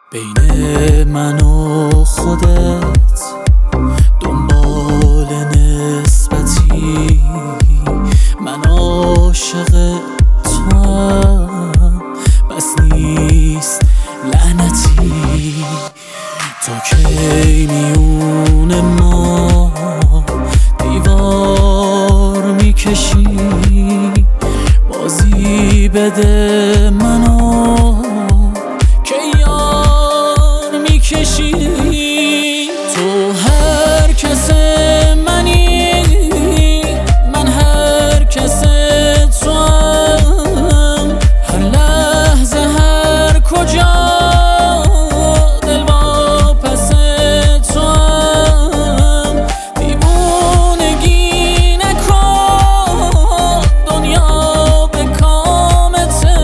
بین من و خودت دنبال نسبتی، من عاشق توام بس نیست لعنتی. تو کی میون ما دیوار میکشی، بازی بده منو که یار میکشی. تو هر کس منی، من هر کس توام، هر لحظه هر کجا دل واپس توام. دیوونگی نکن، دنیا به کامته،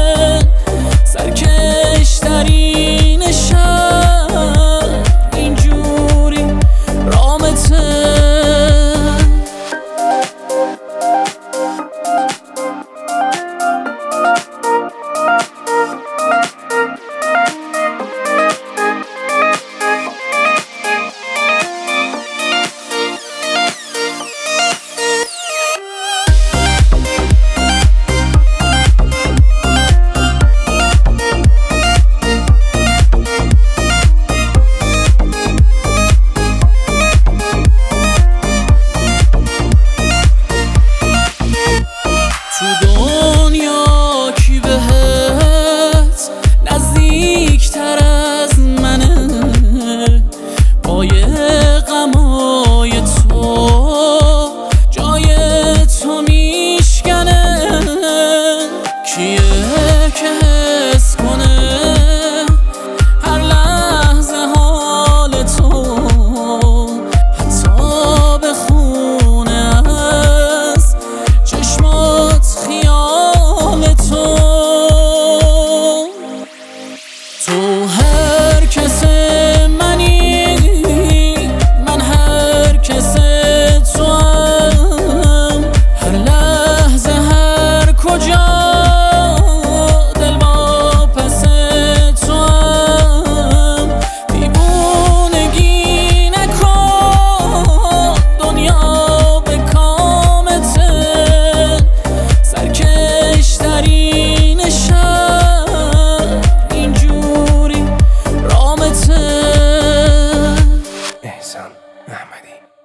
سرکش ترین شهر اینجوری رامته. تو دنیا کی بهت نزدیکتر از منه، پای غمای تو جای تو میشکنه. کیه که حس کنه هر لحظه حال تو، حتی بخونه از چشمات خیال تو. تو هر کس منی، من هر کس توام، هر لحظه هر کجا دل واپس توام. دیوونگی نکن، دنیا به کامته، سرکش ترین شهر اینجوری رامته. احسان احمدی.